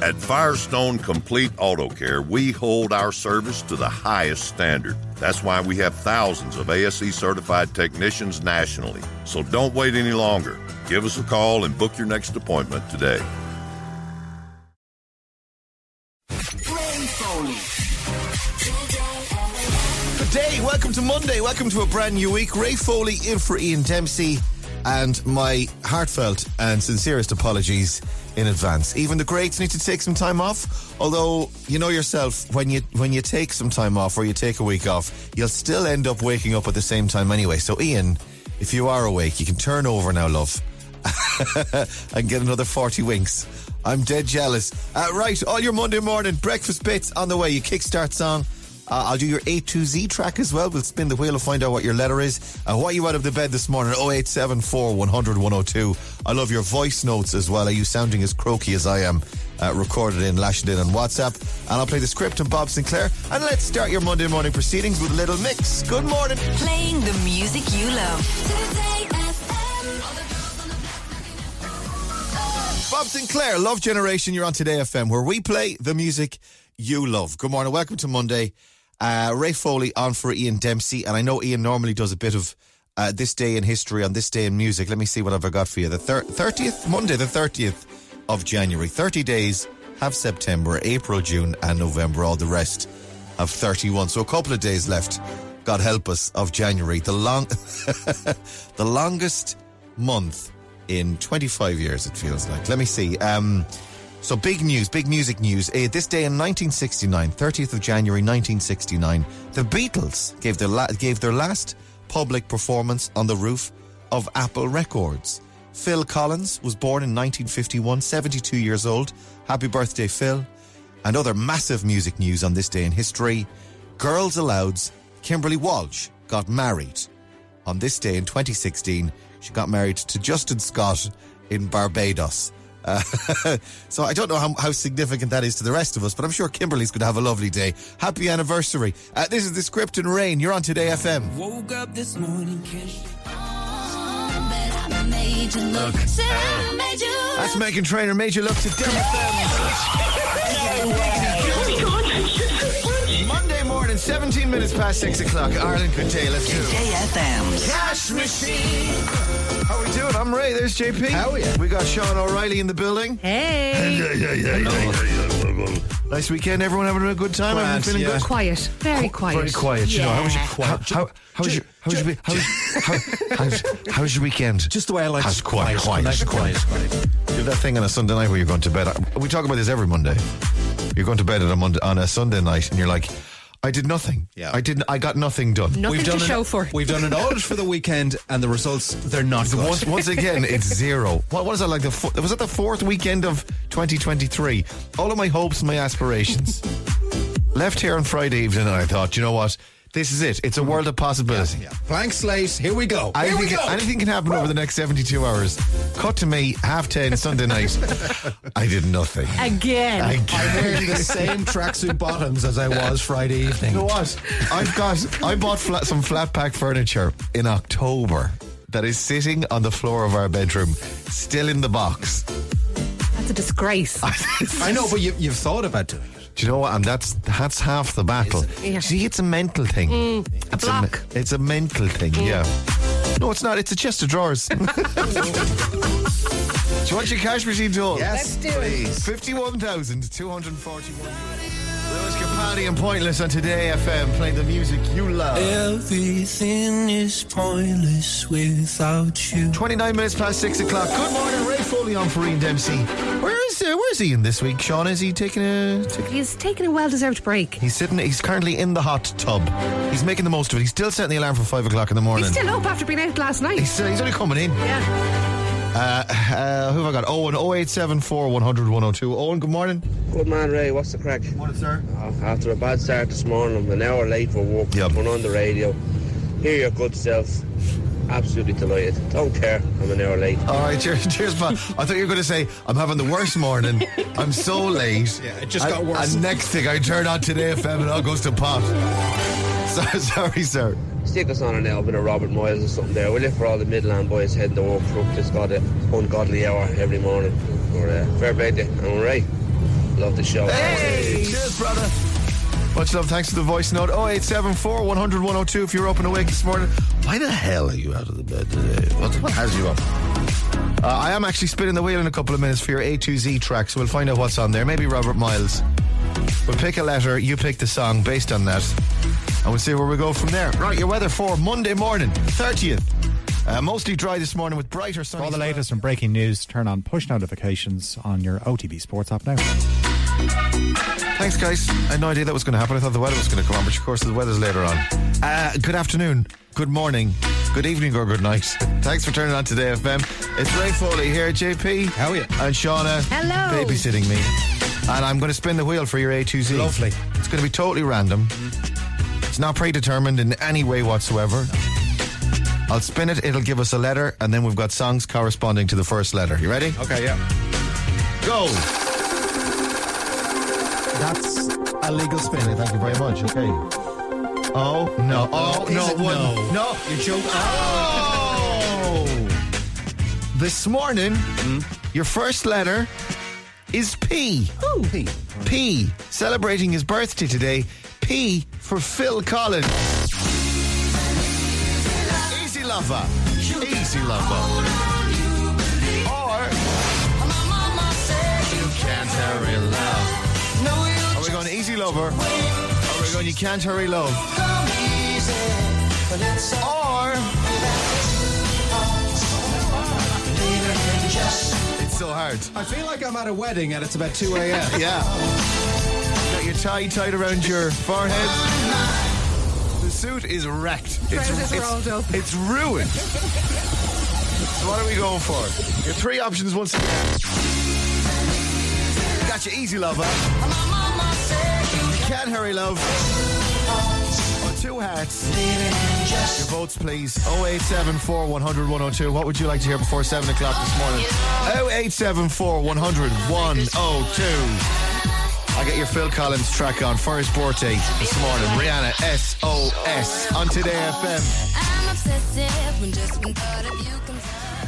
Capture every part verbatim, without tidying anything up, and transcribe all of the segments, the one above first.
At Firestone Complete Auto Care, we hold our service to the highest standard. That's why we have thousands of A S E certified technicians nationally. So don't wait any longer. Give us a call and book your next appointment today. Ray Foley. Good day, welcome to Monday, welcome to a brand new week. Ray Foley in for Ian Dempsey, and my heartfelt and sincerest apologies in advance. Even the greats need to take some time off, although you know yourself, when you when you take some time off or you take a week off, you'll still end up waking up at the same time anyway. So Ian, if you are awake, you can turn over now, love, and get another forty winks. I'm dead jealous. Uh, right, all your Monday morning breakfast bits on the way. Your kickstart song. Uh, I'll do your A to Z track as well. We'll spin the wheel and find out what your letter is. Uh, what you out of the bed this morning? oh eight seven four, one hundred, one oh two. I love your voice notes as well. Are you sounding as croaky as I am? Uh, recorded in, lashed in on WhatsApp. And I'll play the script on Bob Sinclair. And let's start your Monday morning proceedings with a little mix. Good morning. Playing the music you love. Today F M. Bob Sinclair, Love Generation. You're on Today F M, where we play the music you love. Good morning. Welcome to Monday. Uh, Ray Foley on for Ian Dempsey, and I know Ian normally does a bit of uh, this day in history on this day in music. Let me see what I've got for you. The thir- thirtieth, Monday the thirtieth of January. thirty days have September, April, June and November. All the rest have thirty-one. So a couple of days left, God help us, of January. The long, the longest month in twenty-five years, it feels like. Let me see. Um... So big news, big music news. Uh, this day in nineteen sixty-nine, thirtieth of January nineteen sixty-nine, the Beatles gave their la- gave their last public performance on the roof of Apple Records. Phil Collins was born in nineteen fifty-one, seventy-two years old. Happy birthday, Phil. And other massive music news on this day in history. Girls Aloud's Kimberly Walsh got married. On this day in twenty sixteen, she got married to Justin Scott in Barbados. Uh, so I don't know how, how significant that is to the rest of us, but I'm sure Kimberly's going to have a lovely day. Happy anniversary. Uh, this is the script in Rain. You're on Today F M. Woke up this morning, Look. That's Megan Trainor. Made you look Today F M. Monday morning, seventeen minutes past six o'clock. Ireland could tell us Today F M. Cash Machine. How we doing? I'm Ray. There's J P. How are you? We got Sean O'Reilly in the building. Hey. Nice weekend. Everyone having a good time? Everyone feeling yeah. good? Quiet. Very quiet. Very quiet. You know, how was your Quiet. How, how, how was your how was your how, how, how's, how was your weekend? Just the way I like How's it. quiet, quiet, Nice and quiet. quiet. Do that thing on a Sunday night where you're going to bed. We talk about this every Monday. You're going to bed on a Monday, on a Sunday night, and you're like, I did nothing. Yeah. I didn't. I got nothing done. Nothing We've to done show an, for. We've done an audit for the weekend, and the results, they're not So good. once, once again, it's zero. What, what is that like? The fo- was it the fourth weekend of twenty twenty-three? All of my hopes and my aspirations left here on Friday evening, and I thought, you know what? This is it. It's a world of possibility. Yeah. Blank slate, here we go. Here Anything, we go. anything can happen over the next seventy-two hours. Cut to me, half ten, Sunday night. I did nothing. Again. I I'm wearing the same tracksuit bottoms as I was Friday evening. You know what? I've got. I bought flat, some flat pack furniture in October that is sitting on the floor of our bedroom, still in the box. That's a disgrace. I know, but you, you've thought about doing it. Do you know what? And that's that's half the battle. Yeah. See, it's a mental thing. Mm, a it's block. A, it's a mental thing. Yeah. No, it's not. It's a chest of drawers. Do you want your cash machine tool? Yes, Let's do it. Fifty-one thousand two hundred forty-one. Lewis Capaldi and Pointless on Today F M, playing the music you love. everything is pointless without you. Twenty-nine minutes past six o'clock. Good morning, Ray Foley on for Ian Dempsey. Where is uh, Where's Ian this week? Sean, is he taking a? Taking He's taking a well-deserved break. He's sitting. He's currently in the hot tub. He's making the most of it. He's still setting the alarm for five o'clock in the morning. He's still up after being out last night. He's, still, he's only coming in. Yeah. Uh, uh, who have I got? Owen, oh eight seven four, one hundred, one oh two. Owen, good morning. Good man, Ray. What's the crack? Morning, sir. Oh, after a bad start this morning, I'm an hour late for work. Yep. Turn on the radio. Hear your good self. Absolutely delighted. Don't care. I'm an hour late. All right, cheers, cheers, man. I thought you were going to say, I'm having the worst morning. I'm so late. Yeah, it just and, got worse. And next thing, I turn on Today F M and it all goes to pot. So, sorry, sir. Stick us on an L bit of Robert Miles or something there, will you? For all the Midland boys heading to work for just got an ungodly hour every morning. Or uh, fair play to you. I'm Ray. Love the show. Hey, cheers, brother. Much love. Thanks for the voice note. oh eight seven four, one hundred, one oh two if you're up and awake this morning. Why the hell are you out of the bed today? What, what has you up? Uh, I am actually spinning the wheel in a couple of minutes for your A to Z track, so we'll find out what's on there. Maybe Robert Miles. We'll pick a letter, you pick the song based on that, and we'll see where we go from there. Right, your weather for Monday morning, thirtieth. Uh, mostly dry this morning with brighter sunny. For all the latest and breaking news, turn on push notifications on your O T B Sports app now. Thanks, guys. I had no idea that was going to happen. I thought the weather was going to come on, but of course the weather's later on. Uh, good afternoon, good morning, good evening or good night. Thanks for turning on Today F M. It's Ray Foley here, J P. How are you? And Shauna. Hello. Babysitting me. And I'm going to spin the wheel for your A to Z. Lovely. It's going to be totally random. Mm. It's not predetermined in any way whatsoever. I'll spin it, it'll give us a letter, and then we've got songs corresponding to the first letter. You ready? Okay, yeah. Go! That's a legal spin. Thank you very much. Okay. Oh, no. Oh, Is no. it One. no? No. You joke. Oh! This morning, your first letter is P. Oh, P. P. Celebrating his birthday today. P for Phil Collins. Easy lover. Easy lover. Or you can't hurry love. Are we going easy lover? Or are we going you can't hurry love? Or it's so hard. I feel like I'm at a wedding and it's about two a.m. Yeah. Got your tie tied around your forehead. The suit is wrecked. Trousers it's, rolled up. It's ruined. So what are we going for? Your three options once again. Got your easy lover. You can't hurry love. Or two hearts. Your votes please. oh eight seven four, one hundred, one oh two. What would you like to hear before seven o'clock this morning? oh eight seven four, one hundred, one oh two. I get your Phil Collins track on for his birthday this morning. Rihanna, S O S on Today F M. I'm obsessive when just when thought of you comes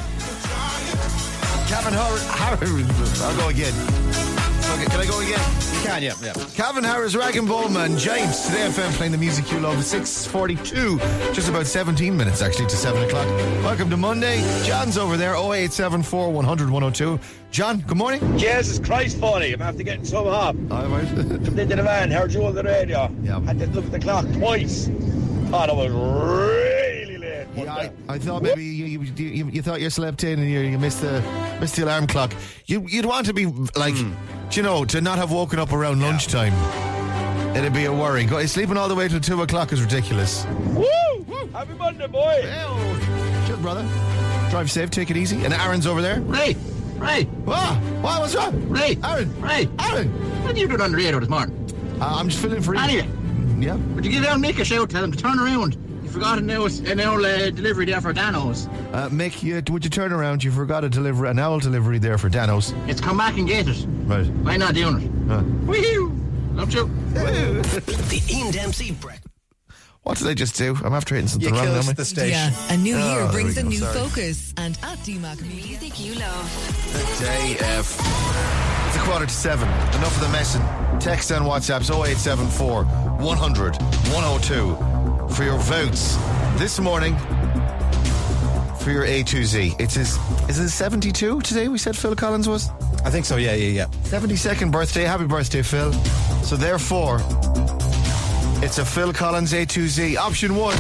Calvin Harris. I'll go again. Okay, can I go again? You can, yeah, yeah. Calvin Harris, Rag and Bowman, James, Today F M playing the music you love. six forty-two, just about seventeen minutes actually to seven o'clock. Welcome to Monday. John's over there, oh eight seven four, one hundred, one oh two. John, good morning. Jesus Christ, funny. I'm after getting some up. All right. Come into the van, heard you on the radio. Yeah. Had to look at the clock twice. Thought it was really late. Yeah, I, I thought maybe you, you, you, you thought you slept in and you, you missed the missed the alarm clock. You, you'd want to be like, mm. you know, to not have woken up around yeah. lunchtime. It'd be a worry. Go, sleeping all the way till two o'clock is ridiculous. Woo! Happy Monday, boy. Hey, cheers, brother. Drive safe, take it easy. And Aaron's over there. Ray, Ray. What? What? What's wrong? Ray. Aaron. Ray. Aaron. What are you doing on the radio this morning? Uh, I'm just filling for you. Anyway. Yeah. Would you give down Mick a shout, tell him to turn around? You forgot an owl, an owl uh, delivery there for Danos. Uh, Mick, you, would you turn around? You forgot a deliver, an owl delivery there for Danos. It's come back and get it. Right. Why not doing it? Uh. Woo-hoo! Love you. The Ian Dempsey breakfast. What did I just do? I'm after hitting something You wrong, killed am I? the station. Yeah, a new Oh, year there brings we a go, new sorry. focus. And at D MAC music you love. Today F. It's a quarter to seven. Enough of the messing. Text and WhatsApp's oh eight seven four, one hundred, one oh two for your votes this morning for your A to Z. It's his, is it seventy-two today we said Phil Collins was? I think so, yeah, yeah, yeah. seventy-second birthday. Happy birthday, Phil. So therefore, it's a Phil Collins A to Z. Option one.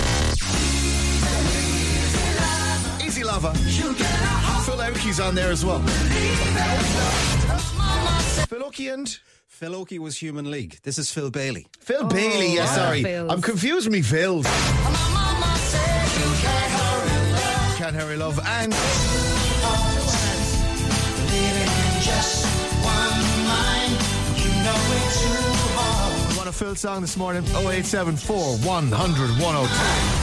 Easy lover. Phil Oakey's on there as well. Phil Oakey and... Phil Oakey was Human League. This is Phil Bailey. Phil oh, Bailey, yeah, sorry. Phil's. I'm confused with me, Phil. Can't Hurry Love and... You want a Phil song this morning? oh eight seven four, one hundred, one oh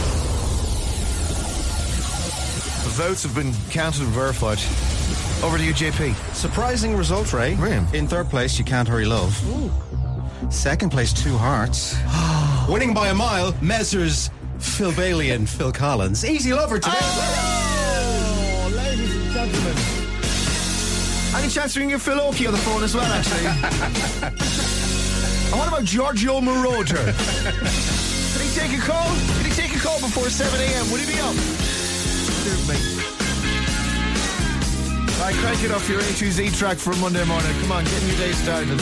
two. The votes have been counted and verified. Over to you, J P. Surprising result, Ray. Really? In third place, You Can't Hurry Love. Ooh. Second place, Two Hearts. Winning by a mile, Messrs. Phil Bailey and Phil Collins. Easy Lover today. Oh, ladies and gentlemen. Any chance we can get Phil Oakey on the phone as well, actually? And what about Giorgio Moroder? Can he take a call? Can he take a call before seven a.m.? Would he be up? Cheers, mate. All right, crank it off your A to Z track for a Monday morning. Come on, getting your day started.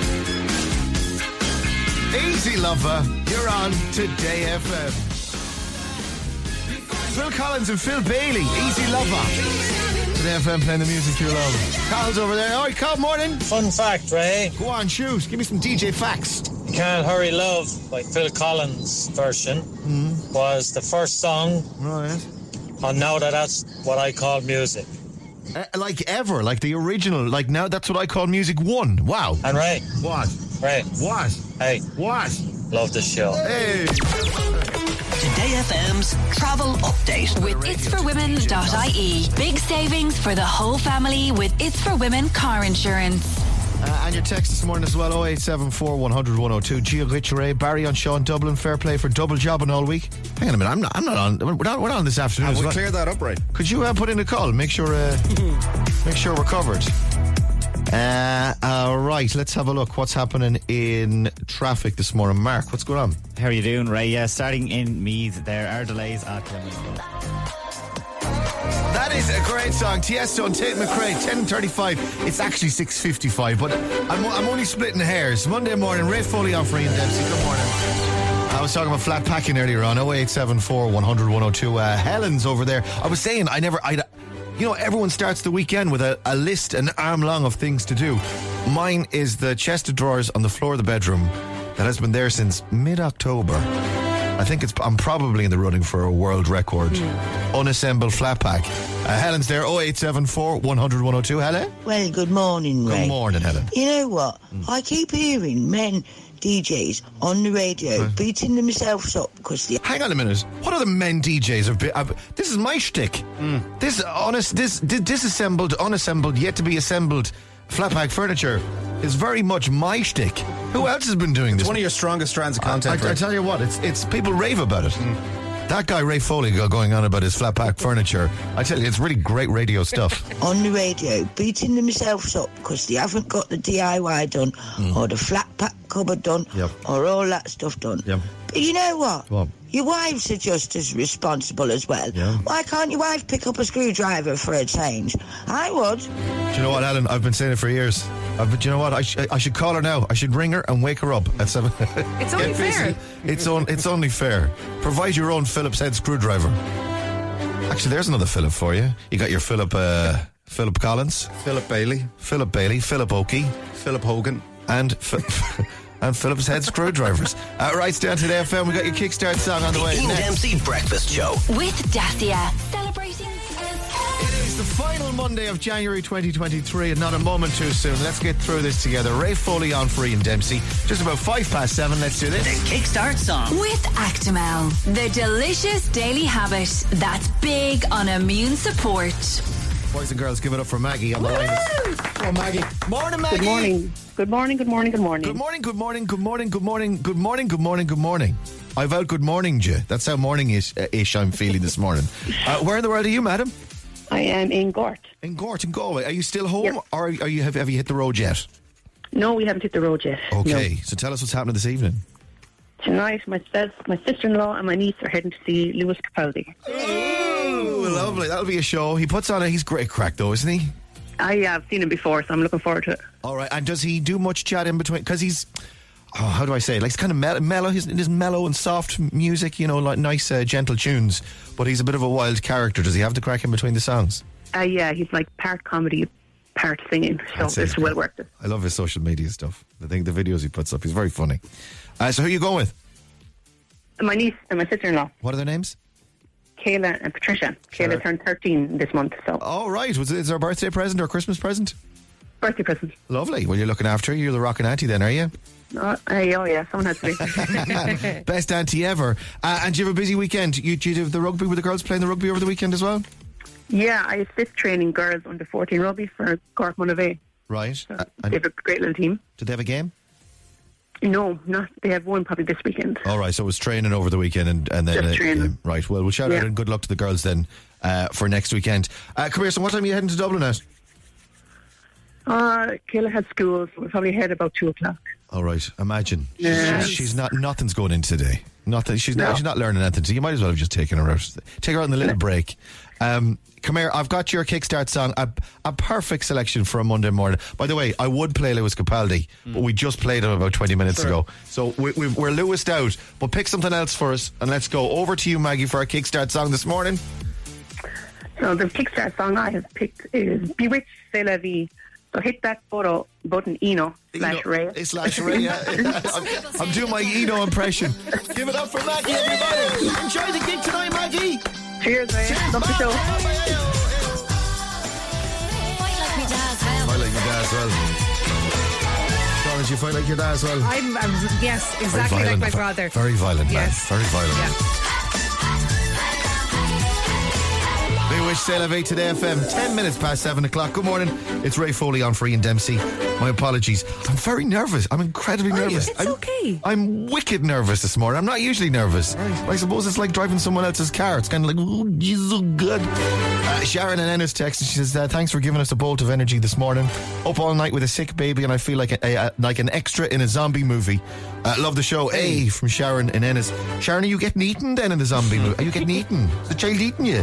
Easy Lover, you're on Today F M. Phil Collins and Phil Bailey, Easy Lover. Today F M playing the music you love. Carl's over there. All right, Carl, morning. Fun fact, Ray. Go on, shoot. Give me some D J facts. You Can't Hurry Love by Phil Collins version mm. was the first song. Right. And now that that's what I call music. Uh, like ever, like the original, like now that's what I call music one. Wow. And Ray. What? Ray. What? Hey. What? Love the show. Hey. Today F M's travel update. With its for women dot I E. Big savings for the whole family with It's for Women car insurance. Uh, and your text this morning as well, oh eight seven four, one hundred, one oh two. Gio Ritcheray, Barry on Sean Dublin, fair play for double jobbing all week. Hang on a minute, I'm not, I'm not on, we're not, we're not on this afternoon. We'll well. clear that up, right? Could you uh, put in a call, make sure, uh, make sure we're covered. Uh, all right, let's have a look. What's happening in traffic this morning? Mark, what's going on? How are you doing, Ray? Yeah, starting in Meath, there are delays at Clemens. That is a great song. Tiesto and Tate McRae, ten thirty-five. It's actually six fifty-five, but I'm, I'm only splitting hairs. Monday morning, Ray Foley on for Ian Dempsey. Good morning. I was talking about flat packing earlier on. oh eight seven four, one hundred, one oh two. Uh, Helen's over there. I was saying, I never... I, you know, everyone starts the weekend with a, a list, an arm long of things to do. Mine is the chest of drawers on the floor of the bedroom that has been there since mid-October. I think it's. I'm probably in the running for a world record. Mm. Unassembled flat pack. Uh, Helen's there, oh eight seven four, one hundred, one oh two. Helen? Well, good morning, Ray. Good morning, Helen. You know what? Mm. I keep hearing men D Js on the radio right. beating themselves up because they... Hang on a minute. What other men D Js have been... Uh, this is my shtick. Mm. This honest, this disassembled, unassembled, yet to be assembled flat pack furniture is very much my shtick. Who else has been doing it's this? It's one of your strongest strands of content. I, I, I tell you what, it's it's people rave about it. Mm. That guy Ray Foley going on about his flat pack furniture, I tell you, it's really great radio stuff. On the radio, beating themselves up because they haven't got the D I Y done mm. or the flat pack cupboard done yep. or all that stuff done. Yep. But you know what? What? Your wives are just as responsible as well. Yeah. Why can't your wife pick up a screwdriver for a change? I would. Do you know what, Alan? I've been saying it for years. I've, but you know what? I, sh- I should call her now. I should ring her and wake her up at seven. It's only fair. It's, on, it's only fair. Provide your own Phillips head screwdriver. Actually, there's another Philip for you. You got your Philip uh, Philip Collins, Philip Bailey, Philip Bailey, Philip Oakey, Philip Hogan, and F- and Phillips head screwdrivers. Uh, right, stay on Today F M. We got your kickstart song on the, the way. Ian Dempsey Breakfast Show with Dacia, celebrating. It is the final Monday of January twenty twenty-three, and not a moment too soon. Let's get through this together. Ray Foley on for Ian Dempsey. Just about five past seven. Let's do this. The kickstart song with Actimel, the delicious daily habit that's big on immune support. Boys and girls, give it up for Maggie on the line. Oh, Maggie. Morning, Maggie. Good morning. Good morning, good morning, good morning. Good morning, good morning, good morning, good morning, good morning, good morning, good morning. I've out good morning you. That's how morning-ish uh, ish I'm feeling this morning. Uh, where in the world are you, madam? I am in Gort. In Gort, in Galway. Are you still home, yes. or are you, have you hit the road yet? No, we haven't hit the road yet. Okay, no. So tell us what's happening this evening. Tonight, myself, my sister-in-law and my niece are heading to see Lewis Capaldi. Oh, lovely. That'll be a show. He puts on a... He's great crack, though, isn't he? I have seen him before, so I'm looking forward to it. All right, and does he do much chat in between? Because he's... Oh, how do I say it? Like, it's kind of mellow, mellow his, his mellow and soft music, you know, like nice, uh, gentle tunes. But he's a bit of a wild character. Does he have to crack in between the songs? Uh, yeah, he's like part comedy, part singing. So That's it's it. well worth it. I love his social media stuff. I think the videos he puts up, he's very funny. Uh, so who are you going with? My niece and my sister-in-law. What are their names? Kayla and Patricia. Sure. Kayla turned thirteen this month. So. Oh, right. Was it, is there a birthday present or a Christmas present? Birthday present. Lovely. Well, you're looking after her. You're the rockin' auntie then, are you? Oh, hey, oh yeah, someone has to be. Best auntie ever. Uh, and do you have a busy weekend? You, do you have the rugby with the girls playing the rugby over the weekend as well? Yeah, I assist training girls under fourteen rugby for Cork Monavea. Right. So uh, they have a great little team. Did they have a game? No, not. They have one probably this weekend. All right, so it was training over the weekend and, and then... Just uh, training. Game. Right, well, we'll shout yeah. out and good luck to the girls then uh, for next weekend. Uh, come here, so what time are you heading to Dublin at? Uh, Kayla had school, so we'll probably head about two o'clock. All right, imagine. Yeah. She's, she's not, nothing's going in today. Nothing. She's No. not, she's not learning anything. So you might as well have just taken her out. Take her out in the little break. Um, come here, I've got your Kickstart song, a, a perfect selection for a Monday morning. By the way, I would play Lewis Capaldi, mm. but we just played him about twenty minutes Sure. ago. So we, we, we're Lewis'd out, but pick something else for us and let's go. Over to you, Maggie, for our Kickstart song this morning. So the Kickstart song I have picked is Bewitched, C'est la vie. So hit that photo button, Eno, slash Ray. It's slash Ray, yeah. I'm, I'm doing my Eno impression. Give it up for Maggie, everybody. Enjoy the gig tonight, Maggie. Cheers, Ray. Love the show. Fight like your dad as well. Donna, do you fight like your dad as well? I'm, I'm yes, Very exactly like violent, my fa- father. Very violent, Yes. man. Very violent. Yeah. Bewitched, C'est la vie today F M. Ten minutes past seven o'clock. Good morning. It's Ray Foley on for Ian Dempsey. My apologies. I'm very nervous. I'm incredibly nervous. It's I'm, okay. I'm wicked nervous this morning. I'm not usually nervous. I suppose it's like driving someone else's car. It's kind of like, oh, Jesus, so good. Uh, Sharon and Ennis text and she says, uh, thanks for giving us a bolt of energy this morning. Up all night with a sick baby and I feel like a, a, a, like an extra in a zombie movie. Uh, love the show. A from Sharon and Ennis. Sharon, are you getting eaten then in the zombie movie? Are you getting eaten? Is the child eating you?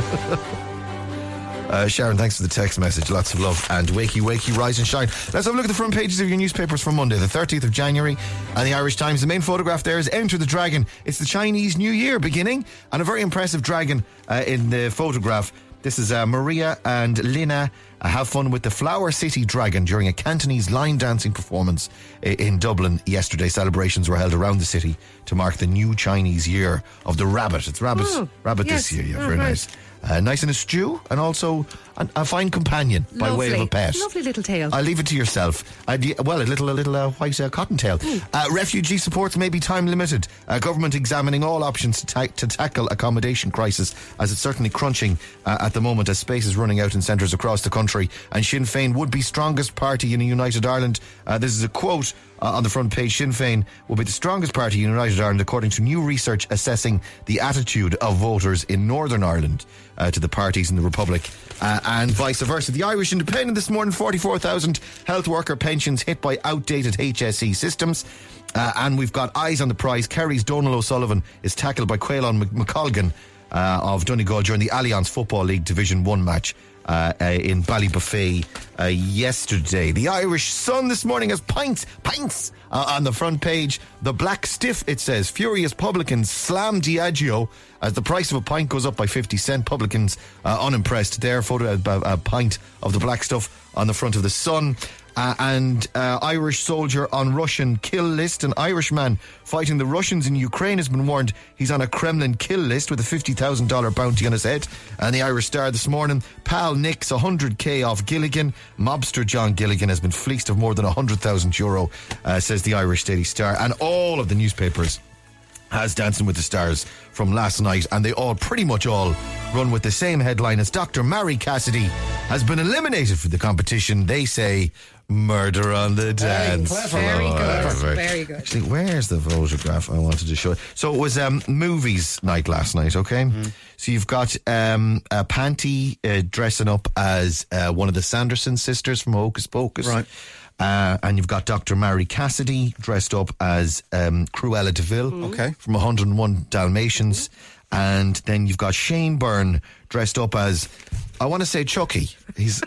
Uh, Sharon, thanks for the text message. Lots of love. And wakey, wakey, rise and shine. Let's have a look at the front pages of your newspapers for Monday, the thirtieth of January. And the Irish Times. The main photograph there is Enter the Dragon. It's the Chinese New Year beginning. And a very impressive dragon uh, in the photograph. This is uh, Maria and Lina uh, have fun with the Flower City Dragon during a Cantonese line dancing performance in Dublin yesterday. Celebrations were held around the city to mark the new Chinese year of the rabbit. It's rabbit, Oh, rabbit yes. this year. Yeah, Oh, very right. nice. Uh, nice in a stew and also a, a fine companion by way of a Lovely. pet. Lovely little tail. I'll leave it to yourself. Uh, do you- well, a little, a little uh, white uh, cottontail. Uh, refugee supports may be time limited. Uh, government examining all options to, ta- to tackle accommodation crisis, as it's certainly crunching uh, at the moment as space is running out in centres across the country. And Sinn Féin would be strongest party in a united Ireland. Uh, this is a quote uh, on the front page. Sinn Féin will be the strongest party in united Ireland, according to new research assessing the attitude of voters in Northern Ireland uh, to the parties in the Republic. Uh, and vice versa. The Irish Independent this morning, forty-four thousand health worker pensions hit by outdated H S E systems. Uh, and we've got eyes on the prize. Kerry's Donal O'Sullivan is tackled by Quailon McColgan uh, of Donegal during the Allianz Football League Division one match uh, uh, in Ballybuffet uh, yesterday. The Irish Sun this morning has pints, pints uh, on the front page. The Black Stiff, it says. Furious publicans slam Diageo as the price of a pint goes up by fifty cent. Publicans uh, unimpressed there. Photo a, a pint of the black stuff on the front of the Sun. Uh, and uh, Irish soldier on Russian kill list. An Irishman fighting the Russians in Ukraine has been warned he's on a Kremlin kill list with a fifty thousand dollars bounty on his head. And the Irish Star this morning, pal nicks one hundred k off Gilligan. Mobster John Gilligan has been fleeced of more than one hundred thousand euro, uh, says the Irish Daily Star. And all of the newspapers has Dancing with the Stars from last night, and they all pretty much all run with the same headline as Doctor Mary Cassidy has been eliminated from the competition. They say murder on the dance floor. Very good. Very, Very good. Actually, where's the photograph I wanted to show? So it was um, movies night last night, okay? Mm-hmm. So you've got um, uh, Panty uh, dressing up as uh, one of the Sanderson sisters from Hocus Pocus. Right. Uh, and you've got Doctor Mary Cassidy dressed up as um, Cruella de Vil Okay. from one hundred and one Dalmatians. And then you've got Shane Byrne dressed up as, I want to say Chucky. He's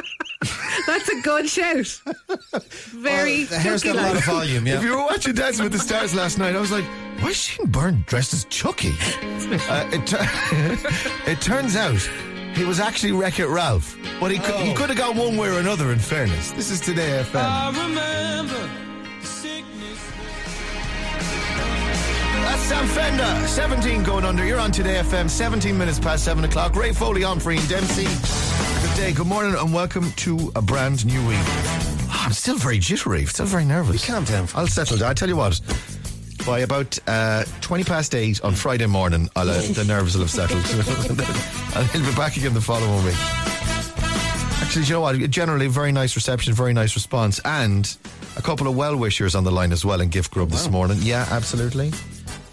That's a good shout. Very. The hair's got a lot of volume, yeah. If you were watching Dancing with the Stars last night, I was like, why is Shane Byrne dressed as Chucky? uh, it, tu- it turns out he was actually Wreck-It Ralph. But he could, he could have gone one way or another, in fairness. This is Today F M. I remember the sickness. That's Sam Fender. seventeen going under. You're on Today F M. seventeen minutes past seven o'clock. Ray Foley on for Ian Dempsey. Good day, good morning, and welcome to a brand new week. Oh, I'm still very jittery. Still very nervous. Calm down. I'll settle down. I tell you what. By about uh, twenty past eight on Friday morning, I'll, uh, the nerves will have settled. And he'll be back again the following week. Actually, you know what? Generally, very nice reception, very nice response, and a couple of well-wishers on the line as well in Gift Grub this morning. Yeah, absolutely.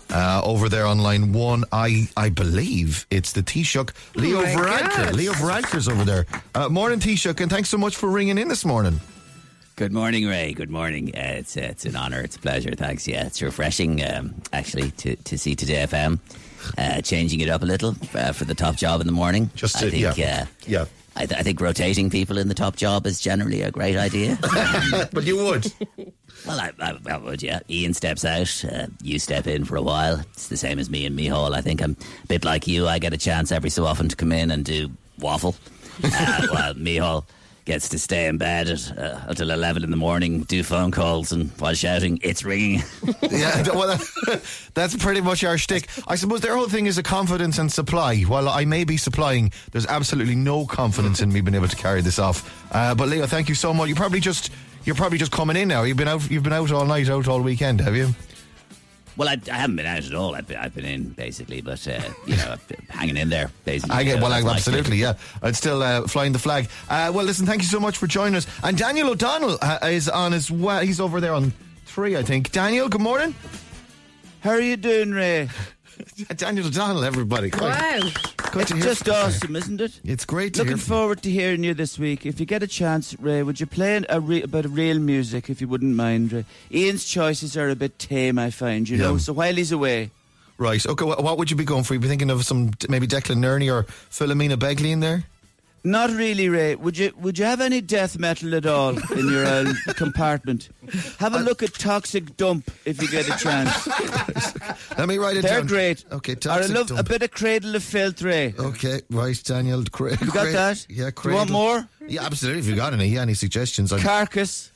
Uh, over there on line one, I I believe it's the Taoiseach, Leo Oh my Varadkar. God. Leo Varadkar's over there. Uh, morning, Taoiseach, and thanks so much for ringing in this morning. Good morning, Ray. Good morning. Uh, it's uh, it's an honour. It's a pleasure. Thanks. Yeah, it's refreshing, um, actually, to, to see Today F M uh, changing it up a little uh, for the top job in the morning. Just I to, think, yeah, uh, yeah. I, th- I think rotating people in the top job is generally a great idea. But you would. Well, I, I, I would, yeah. Ian steps out, uh, you step in for a while. It's the same as me and Micheál. I think I'm a bit like you. I get a chance every so often to come in and do waffle, uh, while Micheál gets to stay in bed at, uh, until eleven in the morning, do phone calls, and while shouting, "It's ringing." Yeah, well, that's pretty much our shtick. I suppose their whole thing is a confidence and supply. While I may be supplying, there's absolutely no confidence in me being able to carry this off. Uh, but Leo, thank you so much. You probably just you're probably just coming in now. You've been out. You've been out all night, out all weekend, have you? Well, I, I haven't been out at all. I've been, I've been in, basically, but, uh, you know, I've been hanging in there, basically. I get, Uh, well, that's my absolutely, thing. yeah. I'd still uh, flying the flag. Uh, well, listen, thank you so much for joining us. And Daniel O'Donnell uh, is on as well. He's over there on three, I think. Daniel, good morning. How are you doing, Ray? Daniel O'Donnell, everybody. Wow. Good to hear Just from you. awesome, isn't it? It's great to Looking hear from forward to hearing you this week. If you get a chance, Ray, would you play a, re- a bit of real music, if you wouldn't mind, Ray? Ian's choices are a bit tame, I find, you Yeah. know, so while he's away... Right, okay, wh- what would you be going for? You'd be thinking of some, maybe Declan Nerney or Philomena Begley in there? Not really, Ray. Would you Would you have any death metal at all in your uh, compartment? Have a look at Toxic Dump if you get a chance. Let me write it They're down. great. Okay, Or Toxic I love Dump. a bit of Cradle of Filth, Ray. Okay, right, Daniel. Cra- You got that? Yeah, Do you want more? Yeah, absolutely. If you got any, yeah, any suggestions? I'm- Carcass.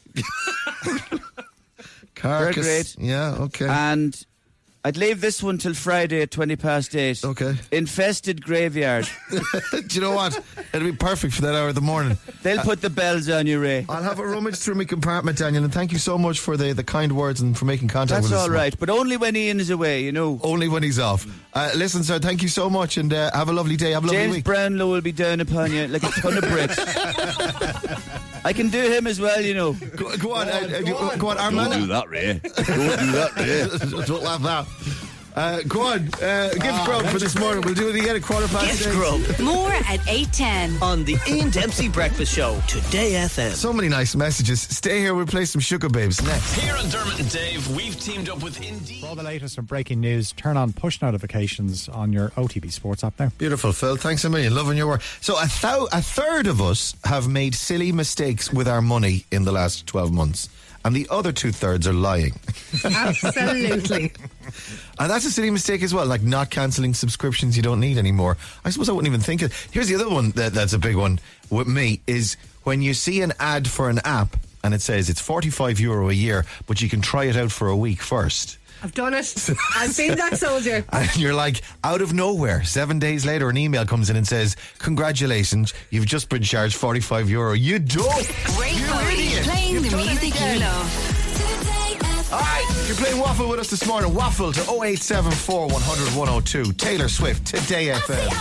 Carcass. They're great. Yeah, okay. And I'd leave this one till Friday at twenty past eight. Okay. Infested Graveyard. Do you know what? It'll be perfect for that hour of the morning. They'll put the bells on you, Ray. I'll have a rummage through my compartment, Daniel, and thank you so much for the, the kind words and for making contact That's with us. all right, but only when Ian is away, you know. Only when he's off. Uh, listen, sir, thank you so much, and uh, have a lovely day. Have a lovely James week. Brownlow will be down upon you like a ton of bricks. I can do him as well, you know. Go, go on, uh, uh, go on, go on, Armand. Don't do that, Ray. Don't do that, Ray. Don't laugh that. Uh, go on, uh, Gift Ah, Grub for this morning. We'll do it again at quarter past Gift eight. Grub. More at eight ten. On the Ian Dempsey Breakfast Show. Today F M. So many nice messages. Stay here, we'll play some Sugar Babes next. Here on Dermot and Dave, we've teamed up with Indeed. For all the latest and breaking news, turn on push notifications on your O T B Sports app now. Beautiful, Phil. Thanks a million. Loving your work. So a, thou- a third of us have made silly mistakes with our money in the last twelve months. And the other two thirds are lying. Absolutely. And that's a silly mistake as well, like not cancelling subscriptions you don't need anymore. I suppose I wouldn't even think of. Here's the other one that, that's a big one with me, is when you see an ad for an app and it says it's forty-five euro a year, but you can try it out for a week first. I've done it. I've been that soldier. And you're like, out of nowhere, seven days later, an email comes in and says, congratulations, you've just been charged forty-five euro. You dope! Ray You Foley, idiot! playing You've the done it music you again. love. All right, you're playing Waffle with us this morning. Waffle to oh eight seven four, one hundred, one oh two. Taylor Swift, Today F M.